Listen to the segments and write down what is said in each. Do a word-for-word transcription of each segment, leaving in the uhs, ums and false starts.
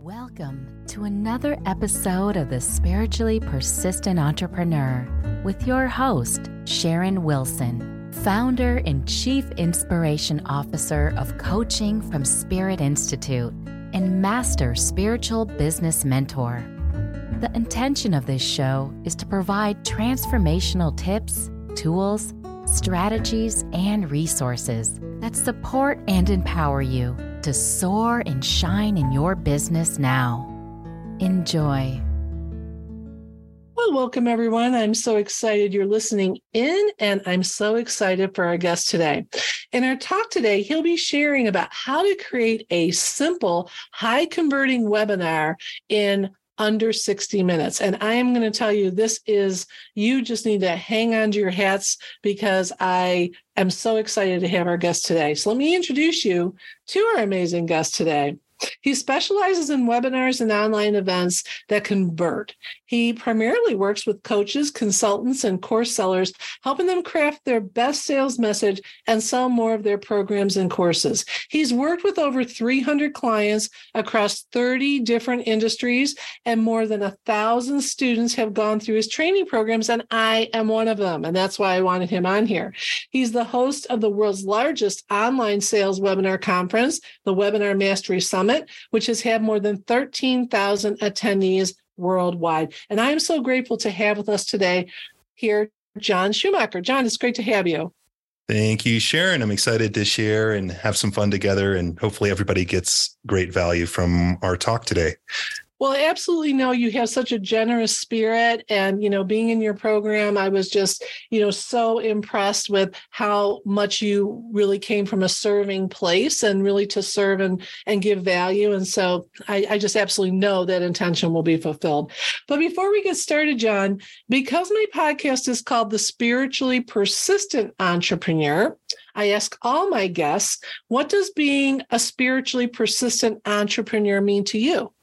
Welcome to another episode of The Spiritually Persistent Entrepreneur with your host, Sharon Wilson, founder and Chief Inspiration Officer of Coaching from Spirit Institute and Master Spiritual Business Mentor. The intention of this show is to provide transformational tips, tools, strategies, and resources that support and empower you to soar and shine in your business now. Enjoy. Well, welcome everyone. I'm so excited you're listening in, and I'm so excited for our guest today. In our talk today, he'll be sharing about how to create a simple, high-converting webinar in under sixty minutes. And I am going to tell you, this is, you just need to hang on to your hats because I am so excited to have our guest today. So let me introduce you to our amazing guest today. He specializes in webinars and online events that convert. He primarily works with coaches, consultants, and course sellers, helping them craft their best sales message and sell more of their programs and courses. He's worked with over three hundred clients across thirty different industries, and more than a thousand students have gone through his training programs, and I am one of them, and that's why I wanted him on here. He's the host of the world's largest online sales webinar conference, the Webinar Mastery Summit, which has had more than thirteen thousand attendees worldwide. And I am so grateful to have with us today here, John Schumacher. John, it's great to have you. Thank you, Sharon. I'm excited to share and have some fun together, and hopefully everybody gets great value from our talk today. Well, I absolutely know you have such a generous spirit, and, you know, being in your program, I was just, you know, so impressed with how much you really came from a serving place and really to serve and, and give value. And so I, I just absolutely know that intention will be fulfilled. But before we get started, John, because my podcast is called The Spiritually Persistent Entrepreneur, I ask all my guests, what does being a spiritually persistent entrepreneur mean to you?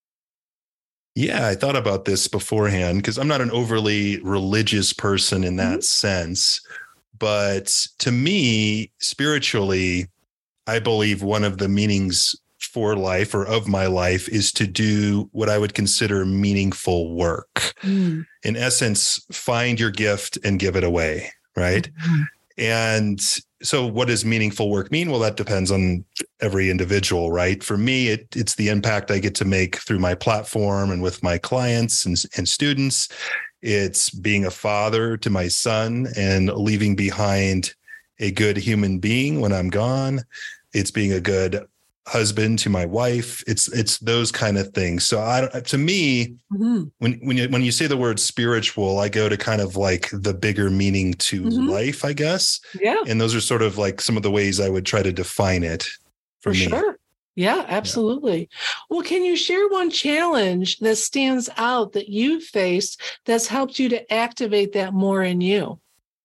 Yeah, I thought about this beforehand because I'm not an overly religious person in that mm-hmm. sense. But to me, spiritually, I believe one of the meanings for life or of my life is to do what I would consider meaningful work. Mm. In essence, find your gift and give it away, right? Mm-hmm. And so what does meaningful work mean? Well, that depends on every individual, right? For me, it, it's the impact I get to make through my platform and with my clients and, and students. It's being a father to my son and leaving behind a good human being when I'm gone. It's being a good husband to my wife. It's it's those kind of things. So I to me, mm-hmm. when when you when you say the word spiritual, I go to kind of like the bigger meaning to mm-hmm. life, I guess. Yeah. And those are sort of like some of the ways I would try to define it for, for me. Sure. Yeah, absolutely. Yeah. Well, can you share one challenge that stands out that you've faced that's helped you to activate that more in you?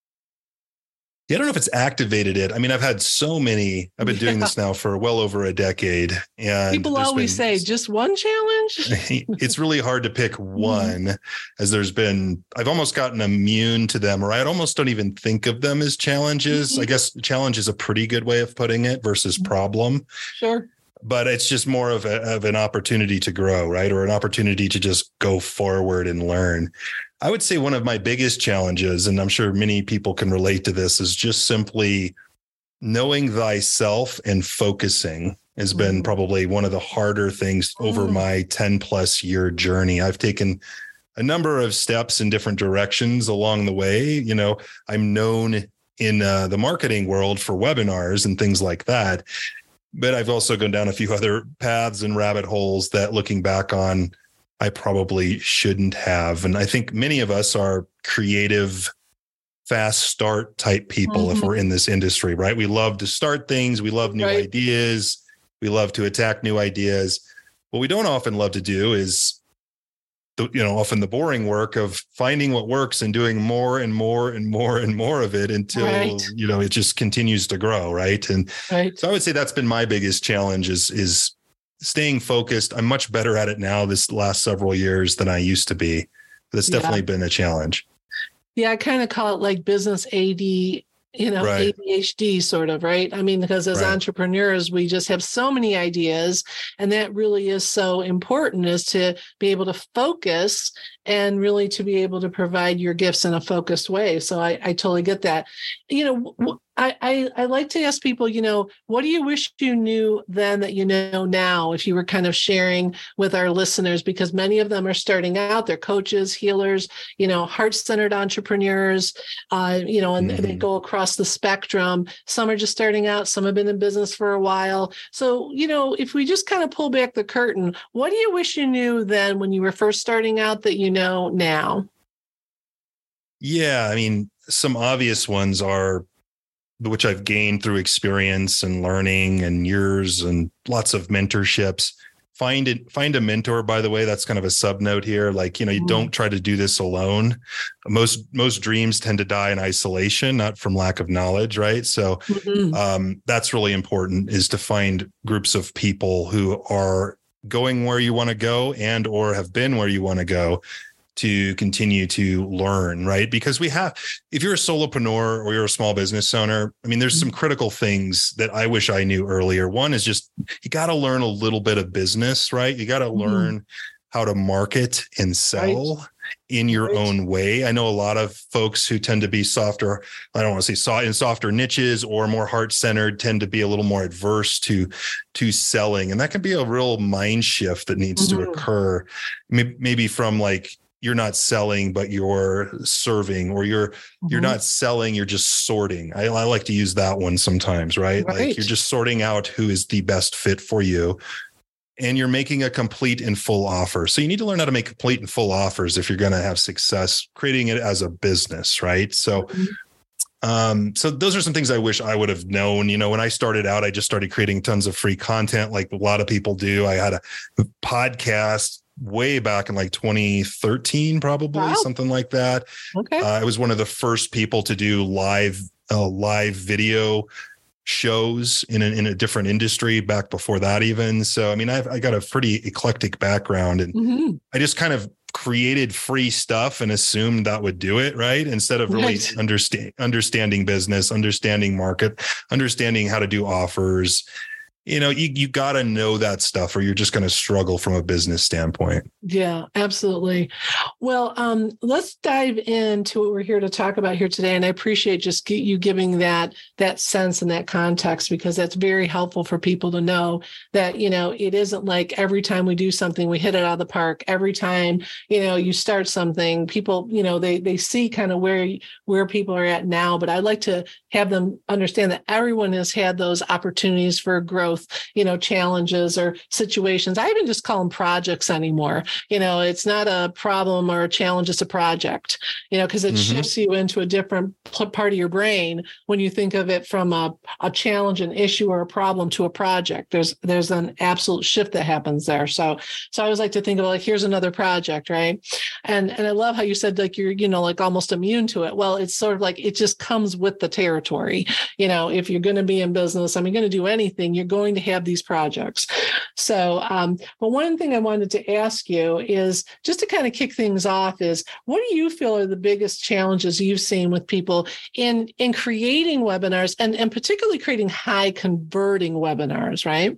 Yeah, I don't know if it's activated it. I mean, I've had so many. I've been yeah. doing this now for well over a decade. And people always been, say just one challenge. It's really hard to pick one, mm-hmm. as there's been, I've almost gotten immune to them, or I almost don't even think of them as challenges. Mm-hmm. I guess challenge is a pretty good way of putting it versus problem. Sure. But it's just more of, a, of an opportunity to grow, right? Or an opportunity to just go forward and learn. I would say one of my biggest challenges, and I'm sure many people can relate to this, is just simply knowing thyself and focusing has mm. been probably one of the harder things mm. over my ten plus year journey. I've taken a number of steps in different directions along the way. You know, I'm known in uh, the marketing world for webinars and things like that. But I've also gone down a few other paths and rabbit holes that, looking back on, I probably shouldn't have. And I think many of us are creative, fast start type people mm-hmm. if we're in this industry, right? We love to start things. We love new right. ideas. We love to attack new ideas. What we don't often love to do is, the, you know, often the boring work of finding what works and doing more and more and more and more of it until, right. you know, it just continues to grow. Right. And right. so I would say that's been my biggest challenge is, is staying focused. I'm much better at it now this last several years than I used to be. That's definitely yeah. been a challenge. Yeah, I kind of call it like business A D you know, right. A D H D sort of, right? I mean, because as right. entrepreneurs, we just have so many ideas, and that really is so important, is to be able to focus and really to be able to provide your gifts in a focused way. So I, I totally get that. You know, I, I, I like to ask people, you know, what do you wish you knew then that you know now, if you were kind of sharing with our listeners, because many of them are starting out, they're coaches, healers, you know, heart-centered entrepreneurs, uh, you know, and mm-hmm. they go across the spectrum. Some are just starting out, some have been in business for a while. So, you know, if we just kind of pull back the curtain, what do you wish you knew then when you were first starting out that you know now? Yeah, I mean, some obvious ones are, which I've gained through experience and learning and years and lots of mentorships. Find it, find a mentor, by the way. That's kind of a sub note here. Like, you know, you mm. don't try to do this alone. Most, most dreams tend to die in isolation, not from lack of knowledge. Right. So mm-hmm. um, that's really important, is to find groups of people who are going where you want to go and, or have been where you want to go, to continue to learn, right? Because we have, if you're a solopreneur or you're a small business owner, I mean, there's some critical things that I wish I knew earlier. One is just, you got to learn a little bit of business, right? You got to learn mm-hmm. how to market and sell right. in your right. own way. I know a lot of folks who tend to be softer, I don't want to say soft, in softer niches or more heart-centered, tend to be a little more adverse to, to selling. And that can be a real mind shift that needs mm-hmm. to occur. Maybe from like, you're not selling, but you're serving, or you're, mm-hmm. you're not selling, you're just sorting. I, I like to use that one sometimes, right? right? Like you're just sorting out who is the best fit for you, and you're making a complete and full offer. So you need to learn how to make complete and full offers if you're going to have success creating it as a business, right? So, mm-hmm. Um, so those are some things I wish I would have known. You know, when I started out, I just started creating tons of free content like a lot of people do. I had a podcast way back in like twenty thirteen, probably wow. something like that. Okay. Uh, I was one of the first people to do live, uh, live video shows in a, in a different industry back before that even. So, I mean, I've, I got a pretty eclectic background, and mm-hmm. I just kind of created free stuff and assumed that would do it, right? Instead of really right. understand, understanding business, understanding market, understanding how to do offers. You know, you, you got to know that stuff, or you're just going to struggle from a business standpoint. Yeah, absolutely. Well, um, let's dive into what we're here to talk about here today. And I appreciate just you giving that, that sense and that context, because that's very helpful for people to know that, you know, it isn't like every time we do something, we hit it out of the park. Every time, you know, you start something, people, you know, they, they see kind of where, where people are at now. But I'd like to have them understand that everyone has had those opportunities for growth, you know, challenges or situations. I even just call them projects anymore. You know, it's not a problem or a challenge, it's a project, you know, because it mm-hmm. shifts you into a different part of your brain when you think of it from a, a challenge, an issue, or a problem to a project. There's there's an absolute shift that happens there. So so I always like to think of like, here's another project, right? And and I love how you said like you're, you know, like almost immune to it. Well, it's sort of like it just comes with the territory. You know, if you're going to be in business, I mean, going to do anything, you're going to have these projects. So, um, but one thing I wanted to ask you is just to kind of kick things off is, what do you feel are the biggest challenges you've seen with people in, in creating webinars, and, and particularly creating high converting webinars, right?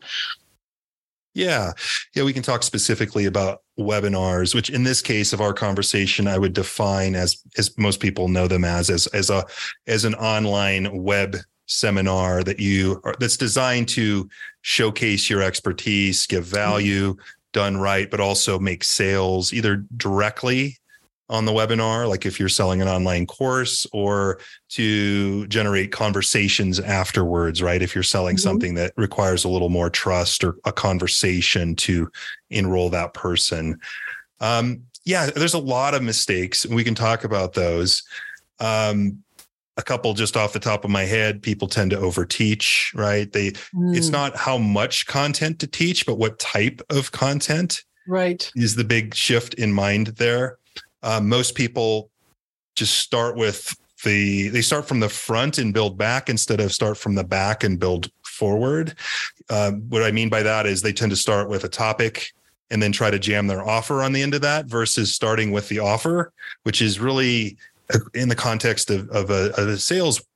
Yeah. Yeah. We can talk specifically about webinars, which in this case of our conversation, I would define as, as most people know them as, as, as a, as an online web seminar that you are, that's designed to showcase your expertise, give value, mm-hmm. done right, but also make sales either directly on the webinar, like if you're selling an online course, or to generate conversations afterwards, right? If you're selling mm-hmm. something that requires a little more trust or a conversation to enroll that person. Um, yeah, there's a lot of mistakes, and we can talk about those. Um, A couple just off the top of my head, people tend to overteach, right? They, mm. It's not how much content to teach, but what type of content, right, is the big shift in mind there. Uh, most people just start with the, they start from the front and build back instead of start from the back and build forward. Uh, what I mean by that is they tend to start with a topic and then try to jam their offer on the end of that, versus starting with the offer, which is really in the context of, of, a, of a sales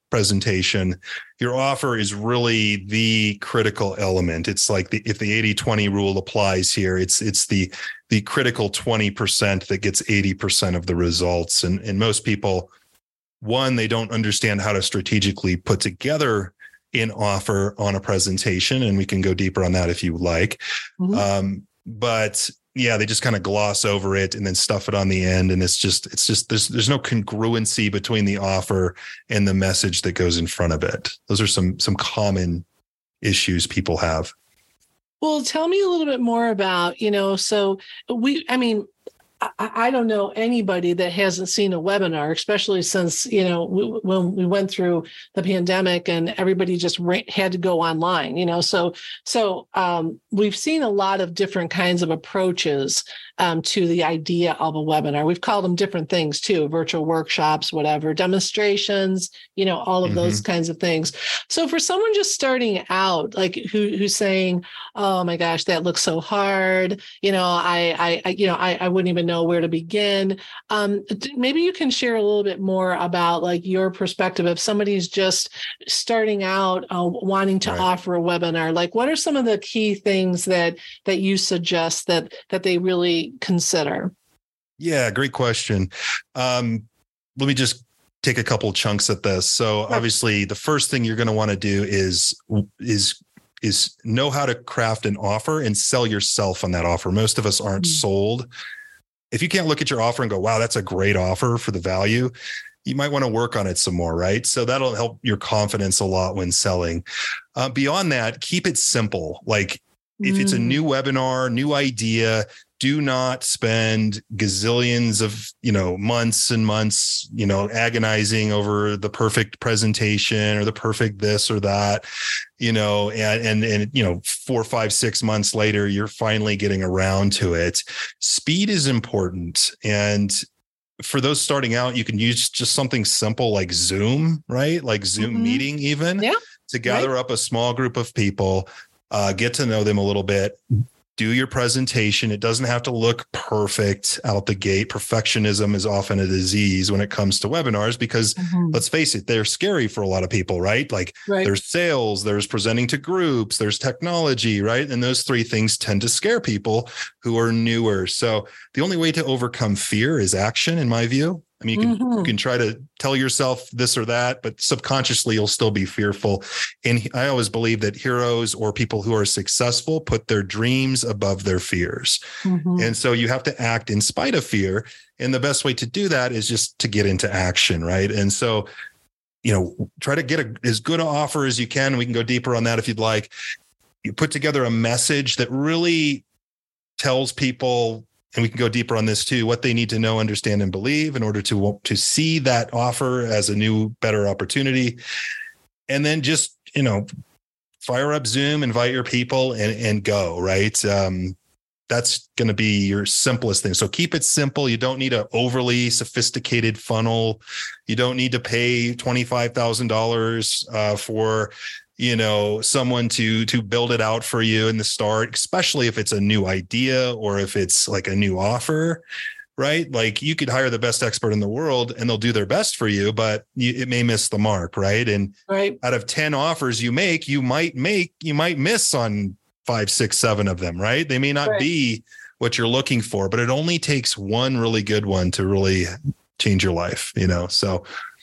presentation, your offer is really the critical element. It's like the, if the eighty twenty rule applies here, it's it's the the critical twenty percent that gets eighty percent of the results. And, and most people, one, they don't understand how to strategically put together an offer on a presentation. And we can go deeper on that if you like. Mm-hmm. Um, but yeah, they just kind of gloss over it and then stuff it on the end. And it's just, it's just, there's, there's no congruency between the offer and the message that goes in front of it. Those are some, some common issues people have. Well, tell me a little bit more about, you know, so we, I mean, I, I don't know anybody that hasn't seen a webinar, especially since, you know, we, when we went through the pandemic and everybody just ra- had to go online, you know, so, so um, we've seen a lot of different kinds of approaches um, to the idea of a webinar. We've called them different things too, virtual workshops, whatever, demonstrations, you know, all of mm-hmm. those kinds of things. So for someone just starting out, like who who's saying, oh my gosh, that looks so hard, you know, I, I, I you know, I, I wouldn't even know where to begin. Um, maybe you can share a little bit more about like your perspective if somebody's just starting out uh, wanting to right. offer a webinar. Like, what are some of the key things that that you suggest that that they really consider? Yeah, great question. Um, let me just take a couple chunks at this. So right. obviously, the first thing you're going to want to do is is is know how to craft an offer and sell yourself on that offer. Most of us aren't mm-hmm. sold. If you can't look at your offer and go, wow, that's a great offer for the value, you might want to work on it some more, right? So that'll help your confidence a lot when selling. Uh, beyond that, keep it simple. Like if mm. it's a new webinar, new idea, do not spend gazillions of, you know, months and months, you know, agonizing over the perfect presentation or the perfect this or that, you know, and, and, and, you know, four, five, six months later, you're finally getting around to it. Speed is important. And for those starting out, you can use just something simple like Zoom, right? Like Zoom mm-hmm. meeting even yeah. to gather right. up a small group of people, uh, get to know them a little bit. Do your presentation. It doesn't have to look perfect out the gate. Perfectionism is often a disease when it comes to webinars because mm-hmm. let's face it, they're scary for a lot of people, right? Like right. there's sales, there's presenting to groups, there's technology, right? And those three things tend to scare people who are newer. So the only way to overcome fear is action, in my view. I mean, you can, mm-hmm. you can try to tell yourself this or that, but subconsciously you'll still be fearful. And I always believe that heroes or people who are successful put their dreams above their fears. Mm-hmm. And so you have to act in spite of fear. And the best way to do that is just to get into action, right? And so, you know, try to get a, as good an offer as you can. We can go deeper on that if you'd like. You put together a message that really tells people, and we can go deeper on this too, what they need to know, understand, and believe in order to, to see that offer as a new, better opportunity. And then just, you know, fire up Zoom, invite your people and, and go, right? Um, that's going to be your simplest thing. So keep it simple. You don't need an overly sophisticated funnel. You don't need to pay twenty-five thousand dollars uh, for you know, someone to, to build it out for you in the start, especially if it's a new idea or if it's like a new offer, right? Like you could hire the best expert in the world and they'll do their best for you, but you, it may miss the mark, right? And right. out of ten offers you make, you might make, you might miss on five, six, seven of them, right? They may not right. be what you're looking for, but it only takes one really good one to really change your life, you know? So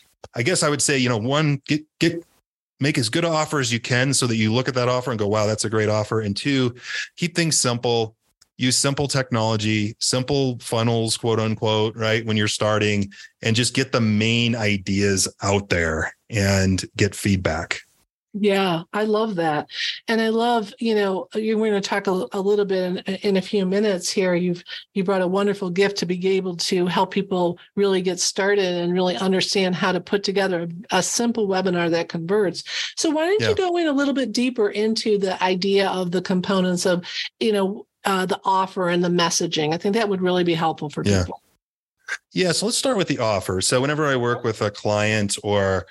I guess I would say, you know, one, get, get, make as good an offer as you can so that you look at that offer and go, wow, that's a great offer. And two, keep things simple, use simple technology, simple funnels, quote unquote, right? When you're starting and just get the main ideas out there and get feedback. Yeah, I love that. And I love, you know, you're going to talk a, a little bit in, in a few minutes here. You've, you brought a wonderful gift to be able to help people really get started and really understand how to put together a, a simple webinar that converts. So why don't yeah. you go in a little bit deeper into the idea of the components of, you know, uh, the offer and the messaging? I think that would really be helpful for yeah. people. Yeah. So let's start with the offer. So whenever I work with a client or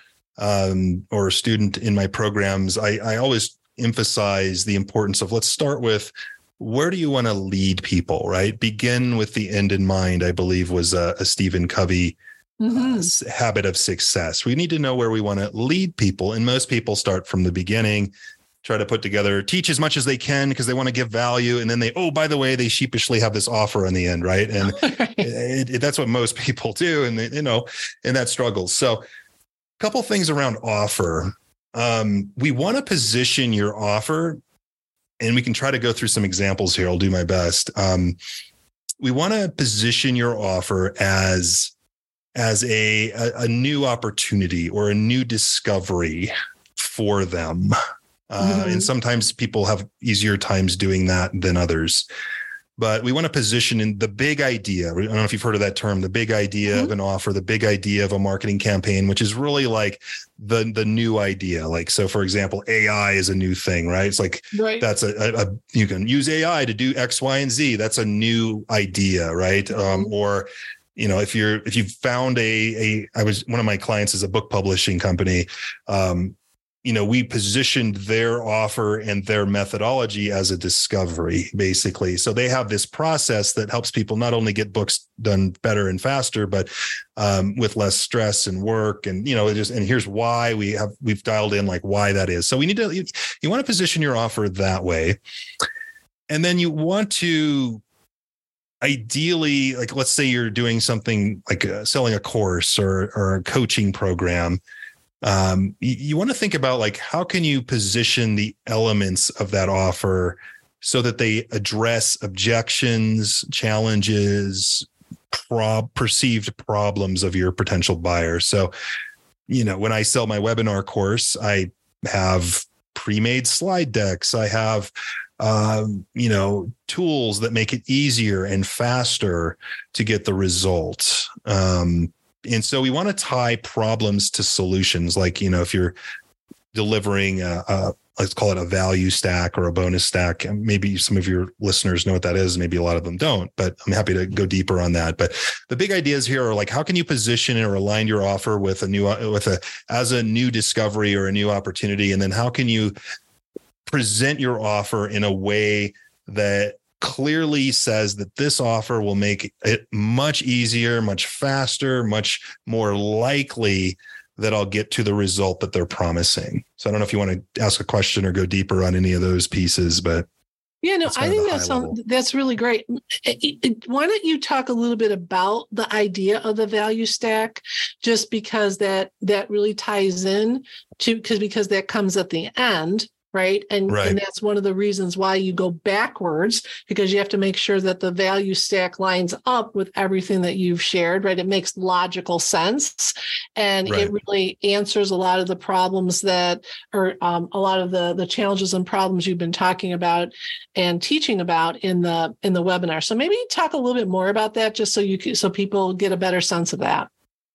um, or a student in my programs, I, I always emphasize the importance of, let's start with, where do you want to lead people, right? Begin with the end in mind, I believe was a, a Stephen Covey Mm-hmm. uh, habit of success. We need to know where we want to lead people. And most people start from the beginning, try to put together, teach as much as they can because they want to give value. And then they, oh, by the way, they sheepishly have this offer on the end, right? And Right. it, it, that's what most people do. And, they, you know, and that struggles. So a couple things around offer. Um, we want to position your offer, and we can try to go through some examples here. I'll do my best. Um, we want to position your offer as, as a, a, a new opportunity or a new discovery for them. Uh, Mm-hmm. And sometimes people have easier times doing that than others. But we want to position in the big idea. I don't know if you've heard of that term, the big idea Mm-hmm. of an offer, the big idea of a marketing campaign, which is really like the, the new idea. Like, so for example, A I is a new thing, right? It's like, Right. that's a, a, a you can use A I to do X, Y, and Z. That's a new idea, right? Um, or, you know, if you're, if you found a, a, I was, one of my clients is a book publishing company. Um, you know, we positioned their offer and their methodology as a discovery, basically. So they have this process that helps people not only get books done better and faster, but um, with less stress and work. And, you know, it just, and here's why we have, we've dialed in like why that is. So we need to, you, you want to position your offer that way. And then you want to ideally, like, let's say you're doing something like uh, selling a course or, or a coaching program. Um, you, you want to think about like, how can you position the elements of that offer so that they address objections, challenges, prob- perceived problems of your potential buyer. So, you know, when I sell my webinar course, I have pre-made slide decks. I have, um, you know, tools that make it easier and faster to get the results. Um, And so we want to tie problems to solutions. Like, you know, if you're delivering a, a, let's call it a value stack or a bonus stack, maybe some of your listeners know what that is. Maybe a lot of them don't, but I'm happy to go deeper on that. But the big ideas here are like, how can you position or align your offer with a new, with a, as a new discovery or a new opportunity? And then how can you present your offer in a way that clearly says that this offer will make it much easier, much faster, much more likely that I'll get to the result that they're promising. So I don't know if you want to ask a question or go deeper on any of those pieces, but yeah, no, that's I kind of think the that high level. sounds, that's really great. It- it- Why don't you talk a little bit about the idea of the value stack, just because that that really ties in to, because because that comes at the end. Right. And, Right. and that's one of the reasons why you go backwards, because you have to make sure that the value stack lines up with everything that you've shared. Right. It makes logical sense. And Right. it really answers a lot of the problems that, or um, a lot of the, the challenges and problems you've been talking about and teaching about in the, in the webinar. So maybe talk a little bit more about that, just so you can, so people get a better sense of that.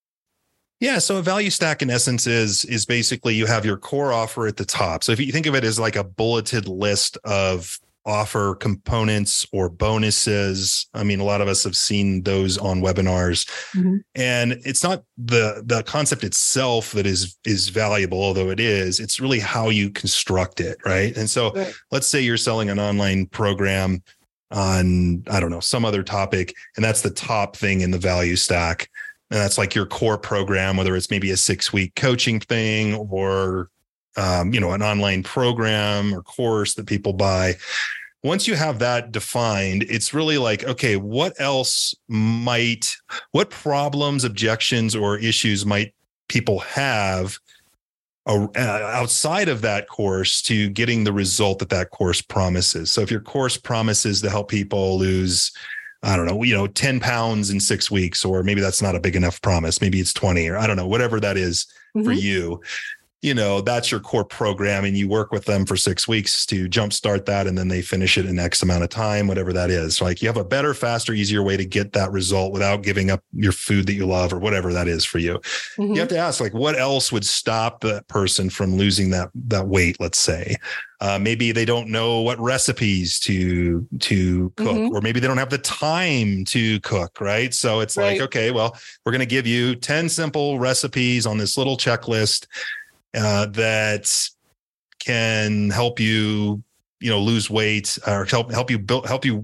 Yeah. So a value stack in essence is, is basically you have your core offer at the top. So if you think of it as like a bulleted list of offer components or bonuses, I mean, a lot of us have seen those on webinars. Mm-hmm. And it's not the, the concept itself that is, is valuable, although it is, it's really how you construct it. Right. And so Right. let's say you're selling an online program on, I don't know, some other topic, and that's the top thing in the value stack. And that's like your core program, whether it's maybe a six week coaching thing or, um, you know, an online program or course that people buy. Once you have that defined, it's really like, okay, what else might, what problems, objections, or issues might people have uh, outside of that course to getting the result that that course promises? So if your course promises to help people lose, I don't know, you know, ten pounds in six weeks, or maybe that's not a big enough promise. Maybe it's twenty, or I don't know, whatever that is Mm-hmm. for you, you know, that's your core program, and you work with them for six weeks to jumpstart that. And then they finish it in X amount of time, whatever that is. So like you have a better, faster, easier way to get that result without giving up your food that you love or whatever that is for you. Mm-hmm. You have to ask, like, what else would stop that person from losing that, that weight? Let's say, uh, maybe they don't know what recipes to, to cook, Mm-hmm. or maybe they don't have the time to cook. Right. So it's Right. like, okay, well, we're going to give you ten simple recipes on this little checklist uh, that can help you, you know, lose weight, or help, help you build, help you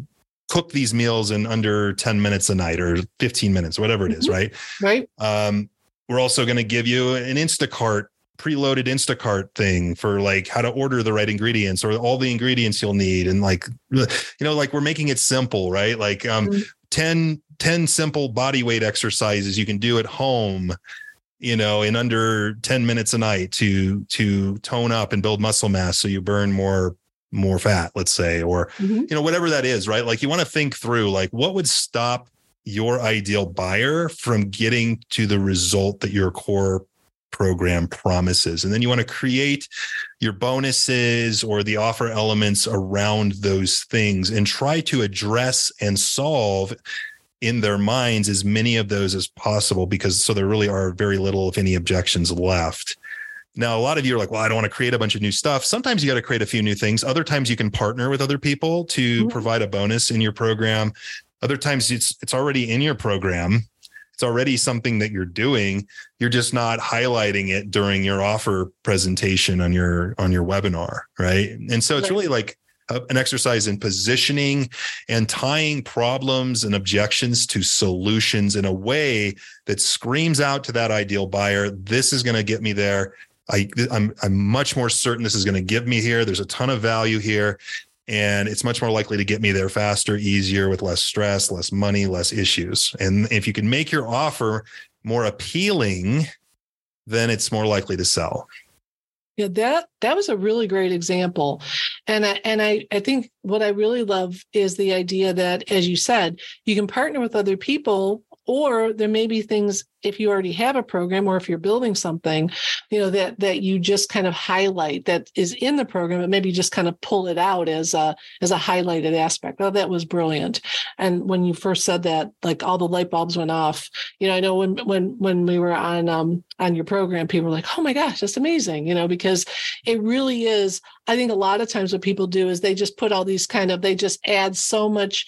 cook these meals in under ten minutes a night or fifteen minutes, whatever it is, right? Right. Um, we're also going to give you an Instacart, preloaded Instacart thing for like how to order the right ingredients or all the ingredients you'll need. And like, you know, like we're making it simple, right? Like um, mm-hmm. ten, ten simple body weight exercises you can do at home, you know, in under ten minutes a night to, to tone up and build muscle mass. So you burn more more fat, let's say, or, mm-hmm. you know, whatever that is, right? Like you want to think through like what would stop your ideal buyer from getting to the result that your core program promises. And then you want to create your bonuses or the offer elements around those things and try to address and solve in their minds as many of those as possible, because so there really are very little, if any, objections left. Now, a lot of you are like, well, I don't want to create a bunch of new stuff. Sometimes you got to create a few new things. Other times you can partner with other people to mm-hmm. provide a bonus in your program. Other times it's it's already in your program. It's already something that you're doing. You're just not highlighting it during your offer presentation on your on your webinar, right? And so it's really like a, an exercise in positioning and tying problems and objections to solutions in a way that screams out to that ideal buyer, this is going to get me there. I, I'm I'm much more certain this is going to give me here. There's a ton of value here, and it's much more likely to get me there faster, easier, with less stress, less money, less issues. And if you can make your offer more appealing, then it's more likely to sell. Yeah, that that was a really great example. And I and I, I think what I really love is the idea that, as you said, you can partner with other people, or there may be things, if you already have a program or if you're building something, you know, that that you just kind of highlight that is in the program, but maybe just kind of pull it out as a as a highlighted aspect. Oh, that was brilliant. And when you first said that, like all the light bulbs went off. You know, I know when when when we were on um on your program, people were like, oh my gosh, that's amazing, you know, because it really is. I think a lot of times what people do is they just put all these kind of, they just add so much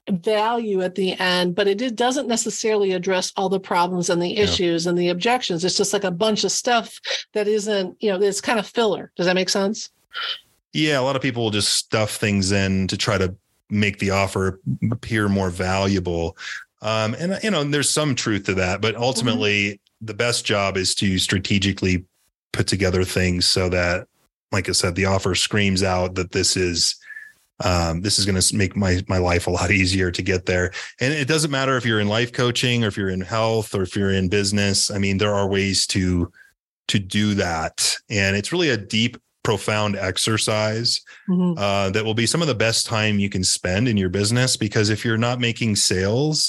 value at the end, but it, it doesn't necessarily address all the problems and the issues yeah. and the objections. It's just like a bunch of stuff that isn't, you know, it's kind of filler. Does that make sense? Yeah. A lot of people will just stuff things in to try to make the offer appear more valuable. Um, and, you know, there's some truth to that, but ultimately mm-hmm. the best job is to strategically put together things so that, like I said, the offer screams out that this is Um, this is going to make my my life a lot easier to get there. And it doesn't matter if you're in life coaching or if you're in health or if you're in business. I mean, there are ways to to do that. And it's really a deep, profound exercise mm-hmm. uh, that will be some of the best time you can spend in your business. Because if you're not making sales,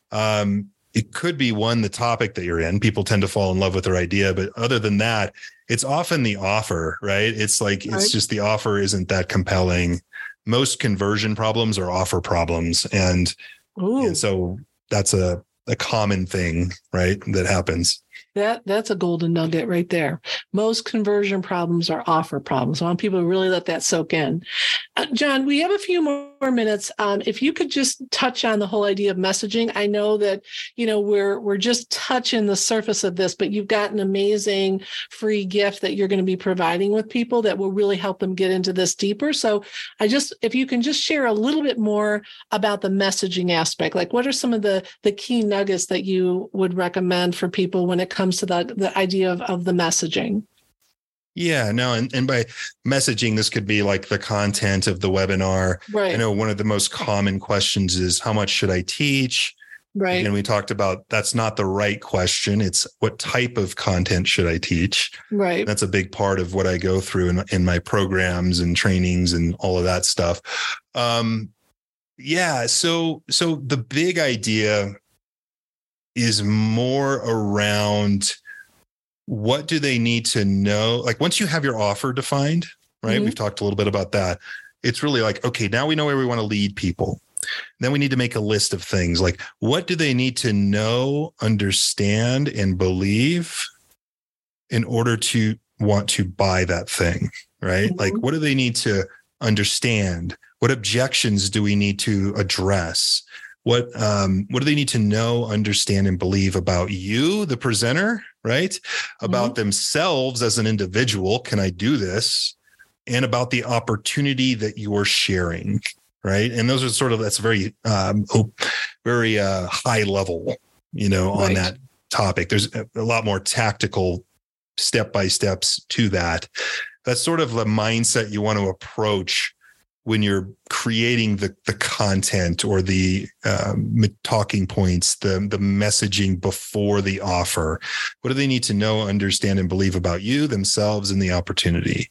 um, it could be one, the topic that you're in. People tend to fall in love with their idea. But other than that, it's often the offer, right? It's like, right. it's just the offer isn't that compelling. Most conversion problems are offer problems. And, and so that's a, a common thing, right, that happens. That that's a golden nugget right there. Most conversion problems are offer problems. I want people to really let that soak in. Uh, John, we have a few more minutes. Um, if you could just touch on the whole idea of messaging. I know that, you know, we're we're just touching the surface of this, but you've got an amazing free gift that you're going to be providing with people that will really help them get into this deeper. So I just, if you can just share a little bit more about the messaging aspect, like what are some of the, the key nuggets that you would recommend for people when it comes to the, the idea of, of the messaging? Yeah, no. And, and by messaging, this could be like the content of the webinar. Right. I know one of the most common questions is, how much should I teach? Right. And we talked about that's not the right question. It's what type of content should I teach? Right. That's a big part of what I go through in, in my programs and trainings and all of that stuff. Um, yeah. So, so the big idea is more around, what do they need to know? Like once you have your offer defined, right? Mm-hmm. We've talked a little bit about that. It's really like, okay, now we know where we want to lead people. Then we need to make a list of things like, what do they need to know, understand, and believe in order to want to buy that thing, right? Mm-hmm. Like, what do they need to understand? What objections do we need to address? What um, what do they need to know, understand, and believe about you, the presenter, right? About mm-hmm. themselves as an individual. Can I do this? And about the opportunity that you're sharing, right? And those are sort of, that's very, um, very uh, high level, you know, on Right. that topic. There's a, a lot more tactical step-by-steps to that. That's sort of the mindset you want to approach when you're creating the, the content or the um, talking points, the, the messaging before the offer. What do they need to know, understand, and believe about you, themselves, and the opportunity?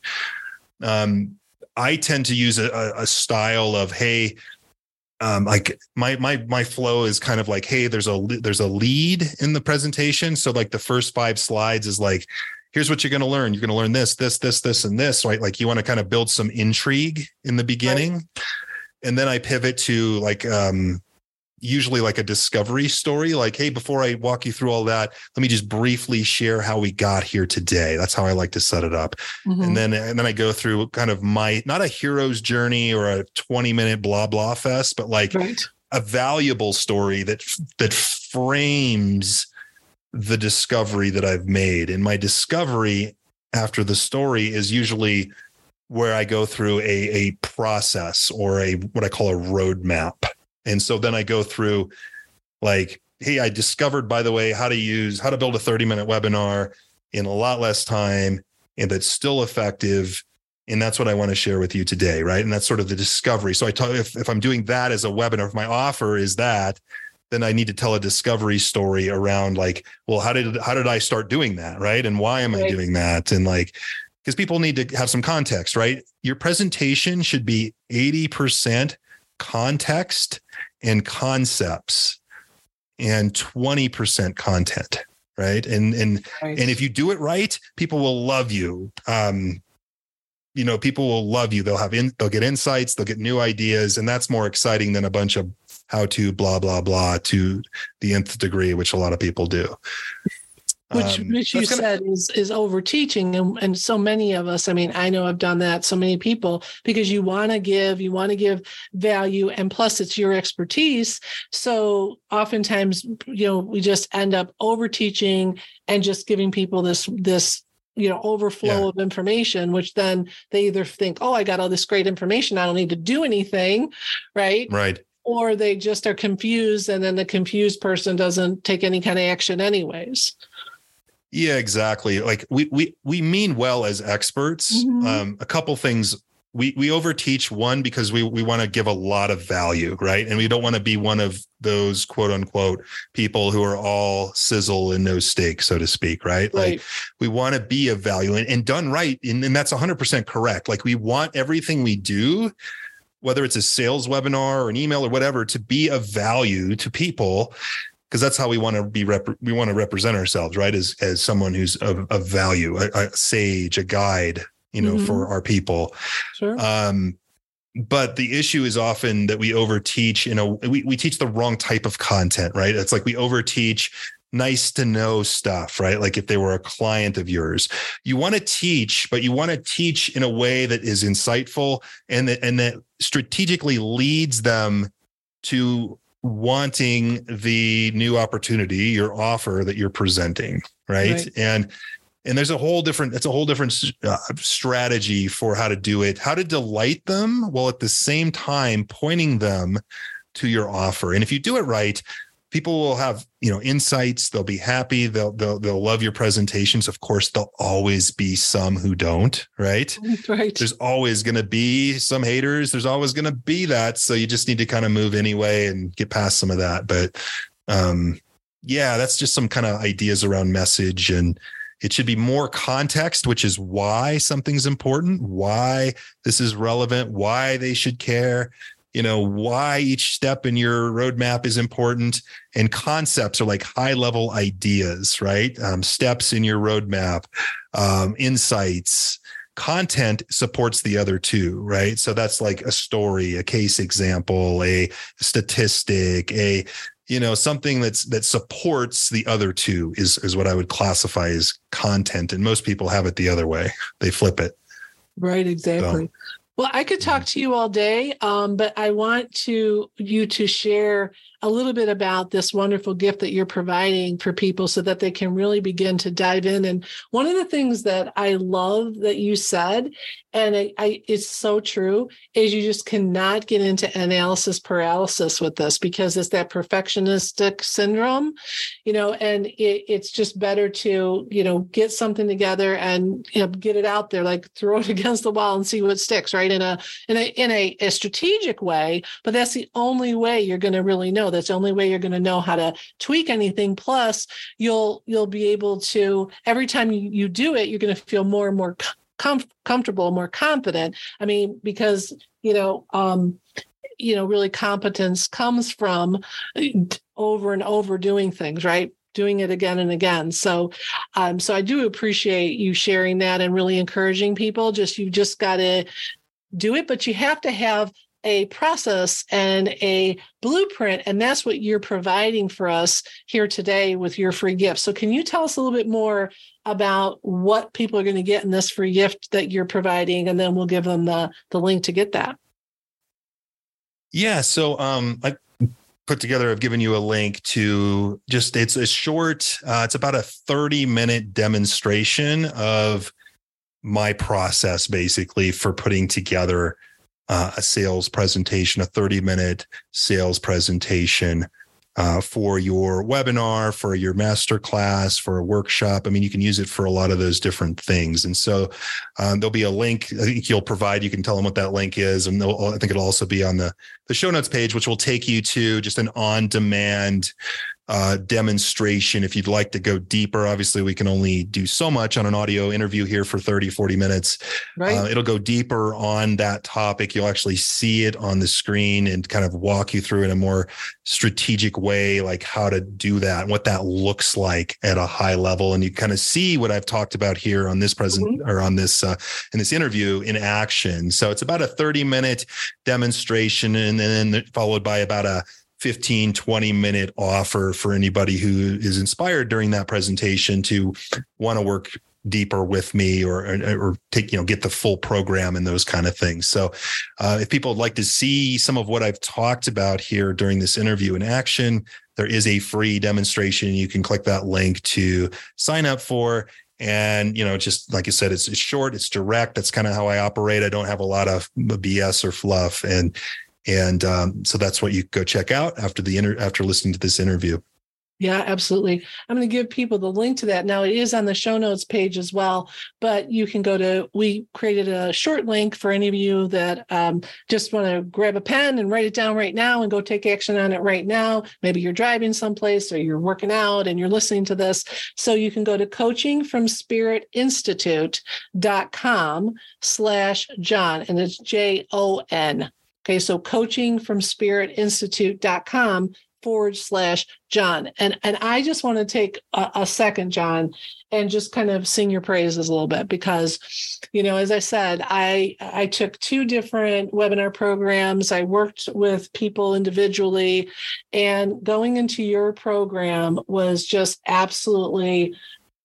Um, I tend to use a, a style of, hey, um, like my my my flow is kind of like, hey, there's a there's a lead in the presentation. So like the first five slides is like, here's what you're going to learn. You're going to learn this, this, this, this, and this, right? Like you want to kind of build some intrigue in the beginning. Right. And then I pivot to like, um, usually like a discovery story. Like, hey, before I walk you through all that, let me just briefly share how we got here today. That's how I like to set it up. Mm-hmm. And then, and then I go through kind of my, not a hero's journey or a twenty minute blah, blah fest, but like right. a valuable story that, that frames the discovery that I've made. And my discovery after the story is usually where I go through a, a process or a, what I call a roadmap. And so then I go through like, hey, I discovered, by the way, how to use, how to build a thirty minute webinar in a lot less time and that's still effective. And that's what I want to share with you today. Right. And that's sort of the discovery. So I talk, if, if I'm doing that as a webinar, if my offer is that, then I need to tell a discovery story around like, well, how did, how did I start doing that? Right. And why am right. I doing that? And like, because people need to have some context, right? Your presentation should be eighty percent context and concepts and twenty percent content. Right. And, and, right. and if you do it right, people will love you. Um, you know, people will love you. They'll have in, they'll get insights, they'll get new ideas. And that's more exciting than a bunch of how to blah, blah, blah to the nth degree, which a lot of people do. Which, um, which you gonna, said is, is over teaching. And, and so many of us, I mean, I know I've done that, so many people, because you want to give, you want to give value. And plus it's your expertise. So oftentimes, you know, we just end up over teaching and just giving people this, this, you know, overflow yeah. of information, which then they either think, oh, I got all this great information, I don't need to do anything. Right. Right. Or they just are confused, and then the confused person doesn't take any kind of action anyways. Yeah, exactly. Like we we we mean well as experts. Mm-hmm. Um, a couple things. We we overteach, one, because we we want to give a lot of value, right? And we don't want to be one of those quote unquote people who are all sizzle and no steak, so to speak, right? Right. Like we want to be of value and, and done right. And, and that's one hundred percent correct. Like we want everything we do, whether it's a sales webinar or an email or whatever, to be of value to people, because that's how we want to be. Rep- we want to represent ourselves, right? As as someone who's of, of value, a, a sage, a guide, you know, mm-hmm. for our people. Sure. Um, but the issue is often that we overteach. You know, we we teach the wrong type of content, right? It's like we overteach nice to know stuff, right? Like if they were a client of yours, you want to teach, but you want to teach in a way that is insightful and that, and that strategically leads them to wanting the new opportunity, your offer that you're presenting. Right. right. And, and there's a whole different, it's a whole different uh, strategy for how to do it, how to delight them while at the same time pointing them to your offer. And if you do it right, people will have, you know, insights. They'll be happy. They'll, they'll, they'll love your presentations. Of course, there'll always be some who don't, right? Right. There's always going to be some haters. There's always going to be that. So you just need to kind of move anyway and get past some of that. But um, yeah, that's just some kind of ideas around message, and it should be more context, which is why something's important, why this is relevant, why they should care. You know, why each step in your roadmap is important, and concepts are like high level ideas, right? Um, steps in your roadmap, um, insights, content supports the other two, right? So that's like a story, a case example, a statistic, a, you know, something that's, that supports the other two is, is what I would classify as content. And most people have it the other way. They flip it. Right. Exactly. So, well, I could talk to you all day, um, but I want to you to share a little bit about this wonderful gift that you're providing for people so that they can really begin to dive in. And one of the things that I love that you said, and I, I, it's so true, is you just cannot get into analysis paralysis with this because it's that perfectionistic syndrome, you know, and it, it's just better to, you know, get something together and, you know, get it out there, like throw it against the wall and see what sticks, right? In a, in a, in a, a strategic way, but that's the only way you're going to really know. That's the only way you're going to know how to tweak anything. Plus you'll, you'll be able to, every time you, you do it, you're going to feel more and more com- comfortable, more confident. I mean, because, you know, um, you know, really competence comes from over and over doing things, right? Doing it again and again. So, um, so I do appreciate you sharing that and really encouraging people. Just, you just got to do it, but you have to have a process and a blueprint. And that's what you're providing for us here today with your free gift. So can you tell us a little bit more about what people are going to get in this free gift that you're providing? And then we'll give them the, the link to get that. Yeah. So um, I put together, I've given you a link to just, it's a short, uh, it's about a thirty minute demonstration of my process basically for putting together Uh, a sales presentation, a thirty minute sales presentation uh, for your webinar, for your masterclass, for a workshop. I mean, you can use it for a lot of those different things. And so um, there'll be a link I think you'll provide. You can tell them what that link is. And I think it'll also be on the, the show notes page, which will take you to just an on-demand Uh, demonstration. If you'd like to go deeper, obviously we can only do so much on an audio interview here for thirty, forty minutes. Right. Uh, it'll go deeper on that topic. You'll actually see it on the screen and kind of walk you through in a more strategic way, like how to do that and what that looks like at a high level. And you kind of see what I've talked about here on this present mm-hmm. or on this, uh, in this interview in action. So it's about a thirty minute demonstration and then followed by about a fifteen, twenty minute offer for anybody who is inspired during that presentation to want to work deeper with me or, or take, you know, get the full program and those kind of things. So uh, if people would like to see some of what I've talked about here during this interview in action, there is a free demonstration. You can click that link to sign up for. And, you know, just like I said, it's, it's short, it's direct. That's kind of how I operate. I don't have a lot of B S or fluff. And And um, so that's what you go check out after the inter- after listening to this interview. Yeah, absolutely. I'm going to give people the link to that. Now, it is on the show notes page as well, but you can go to, we created a short link for any of you that um, just want to grab a pen and write it down right now and go take action on it right now. Maybe you're driving someplace or you're working out and you're listening to this. So you can go to coaching from spirit institute dot com slash Jon, and it's J O N. Okay, so coaching from spirit institute dot com forward slash Jon. And, and I just want to take a, a second, Jon, and just kind of sing your praises a little bit because, you know, as I said, I, I took two different webinar programs. I worked with people individually, and going into your program was just absolutely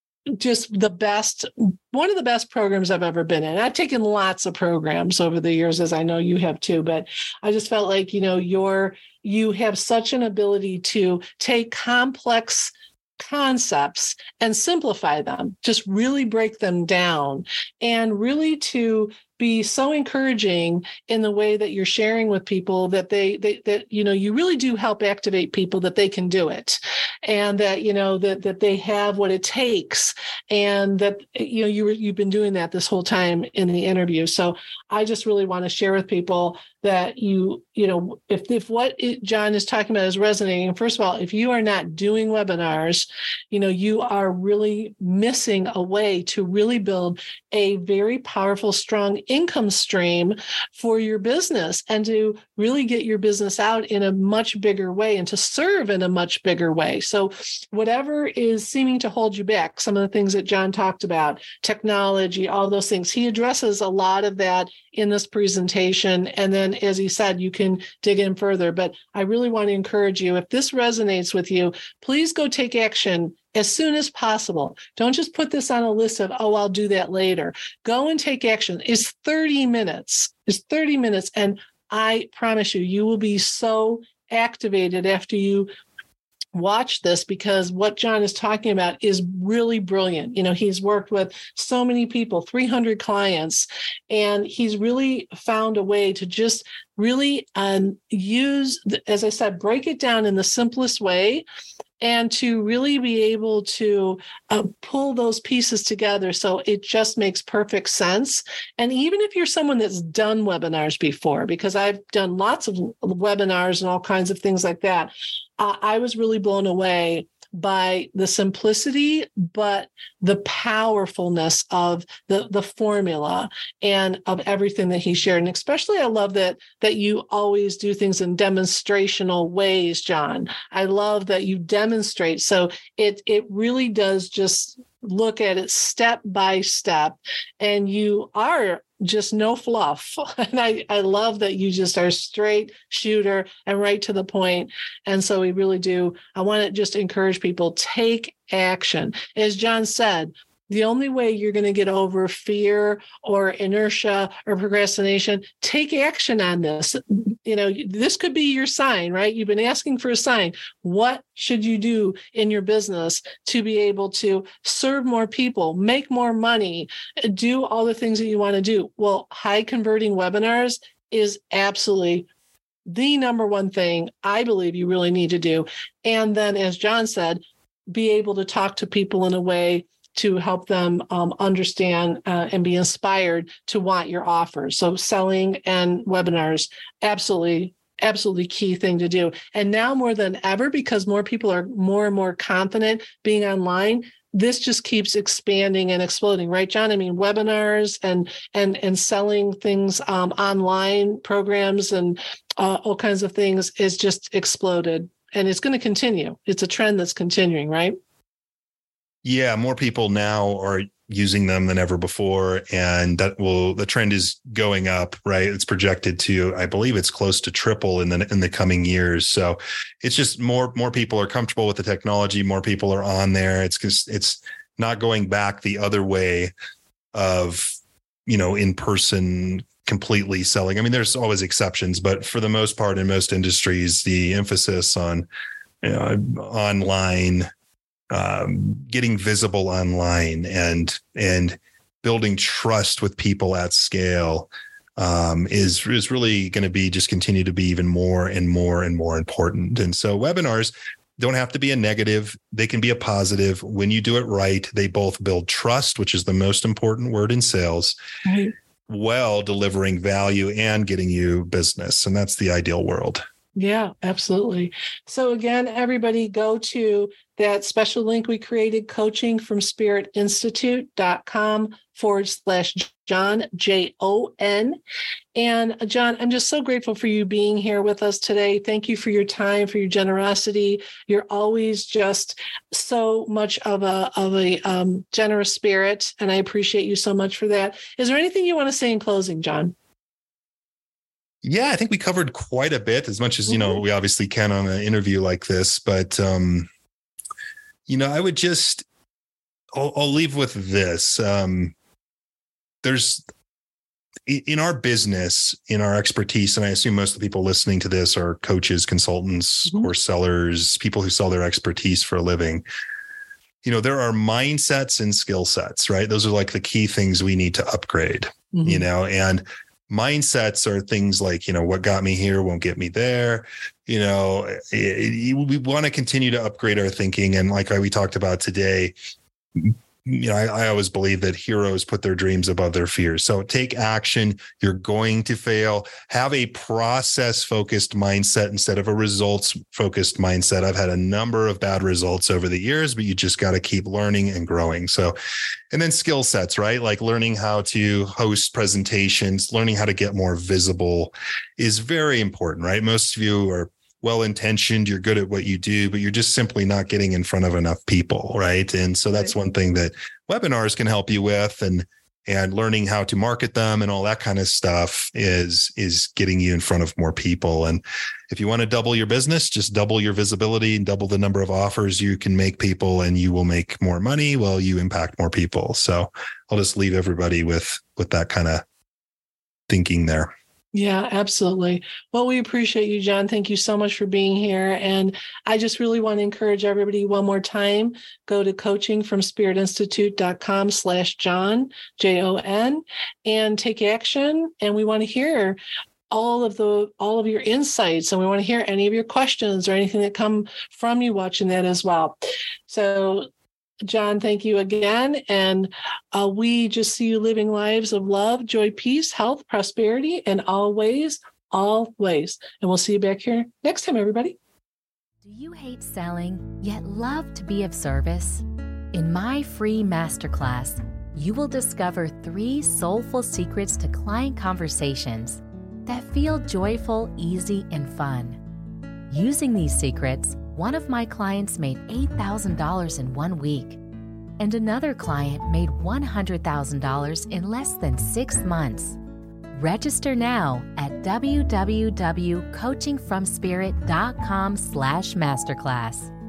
just the best, one of the best programs I've ever been in. I've taken lots of programs over the years, as I know you have too, but I just felt like, you know, you're, you have such an ability to take complex concepts and simplify them, just really break them down, and really to be so encouraging in the way that you're sharing with people that they, they that, you know, you really do help activate people that they can do it, and that, you know, that, that they have what it takes, and that, you know, you were, you've been doing that this whole time in the interview. So I just really want to share with people that you, you know, if, if what it, Jon is talking about is resonating, first of all, if you are not doing webinars, you know, you are really missing a way to really build a very powerful, strong income stream for your business and to really get your business out in a much bigger way and to serve in a much bigger way. So whatever is seeming to hold you back, some of the things that Jon talked about, technology, all those things, he addresses a lot of that in this presentation. And then, as he said, you can dig in further. But I really want to encourage you, if this resonates with you, please go take action as soon as possible. Don't just put this on a list of, oh, I'll do that later. Go and take action. It's thirty minutes. It's thirty minutes. And I promise you, you will be so activated after you watch this, because what John is talking about is really brilliant. You know, he's worked with so many people, three hundred clients, and he's really found a way to just really um, use, as I said, break it down in the simplest way, and to really be able to uh, pull those pieces together so it just makes perfect sense. And even if you're someone that's done webinars before, because I've done lots of webinars and all kinds of things like that, uh, I was really blown away by the simplicity, but the powerfulness of the, the formula and of everything that he shared. And especially I love that, that you always do things in demonstrational ways, John. I love that you demonstrate. So it, it really does just look at it step by step, and you are just no fluff. And I, I love that you just are straight shooter and right to the point. And so we really do. I want to just encourage people, take action. As John said, the only way you're going to get over fear or inertia or procrastination, take action on this. You know, this could be your sign, right? You've been asking for a sign. What should you do in your business to be able to serve more people, make more money, do all the things that you want to do? Well, high converting webinars is absolutely the number one thing I believe you really need to do. And then, as John said, be able to talk to people in a way to help them um, understand uh, and be inspired to want your offers. So selling and webinars, absolutely, absolutely key thing to do. And now more than ever, because more people are more and more confident being online, this just keeps expanding and exploding, right, John? I mean, webinars and and and selling things um, online, programs and uh, all kinds of things is just exploded. And it's going to continue. It's a trend that's continuing, right? Yeah, more people now are using them than ever before, and that will the trend is going up, right? It's projected to, I believe it's close to triple in the in the coming years. So it's just more more people are comfortable with the technology, more people are on there. It's just it's not going back the other way of, you know, in person completely selling. I mean, there's always exceptions, but for the most part, in most industries, the emphasis on, you know, online, Um, getting visible online and and building trust with people at scale um, is is really going to be just continue to be even more and more and more important. And so webinars don't have to be a negative. They can be a positive. When you do it right, they both build trust, which is the most important word in sales, right, while delivering value and getting you business. And that's the ideal world. Yeah, absolutely. So again, everybody go to that special link we created, coaching from spirit institute dot com forward slash John, J O N. And John, I'm just so grateful for you being here with us today. Thank you for your time, for your generosity. You're always just so much of a, of a um, generous spirit, and I appreciate you so much for that. Is there anything you want to say in closing, John? Yeah, I think we covered quite a bit, as much as, you know, we obviously can on an interview like this. But, um, you know, I would just, I'll, I'll leave with this. Um, there's, in our business, in our expertise, and I assume most of the people listening to this are coaches, consultants, mm-hmm. course sellers, people who sell their expertise for a living. You know, there are mindsets and skill sets, right? Those are like the key ththings we need to upgrade, mm-hmm. you know, and mindsets are things like, you know, what got me here won't get me there. You know, it, it, we want to continue to upgrade our thinking. And like we talked about today, you know, I, I always believe that heroes put their dreams above their fears. So take action. You're going to fail. Have a process focused mindset instead of a results focused mindset. I've had a number of bad results over the years, but you just got to keep learning and growing. So, and then skill sets, right? Like learning how to host presentations, learning how to get more visible is very important, right? Most of you are well-intentioned, you're good at what you do, but you're just simply not getting in front of enough people, right? And so that's one thing that webinars can help you with, and and learning how to market them and all that kind of stuff is is getting you in front of more people. And if you want to double your business, just double your visibility and double the number of offers you can make people, and you will make more money while you impact more people. So I'll just leave everybody with with that kind of thinking there. Yeah, absolutely. Well, we appreciate you, John. Thank you so much for being here. And I just really want to encourage everybody one more time, go to coaching from spirit institute dot com slash John, J O N, and take action. And we want to hear all of the all of your insights, and we want to hear any of your questions or anything that come from you watching that as well. So John, thank you again. And uh, we just see you living lives of love, joy, peace, health, prosperity, and always, always. And we'll see you back here next time, everybody. Do you hate selling, yet love to be of service? In my free masterclass, you will discover three soulful secrets to client conversations that feel joyful, easy, and fun. Using these secrets, one of my clients made eight thousand dollars in one week, and another client made one hundred thousand dollars in less than six months. Register now at w w w dot coaching from spirit dot com slash masterclass.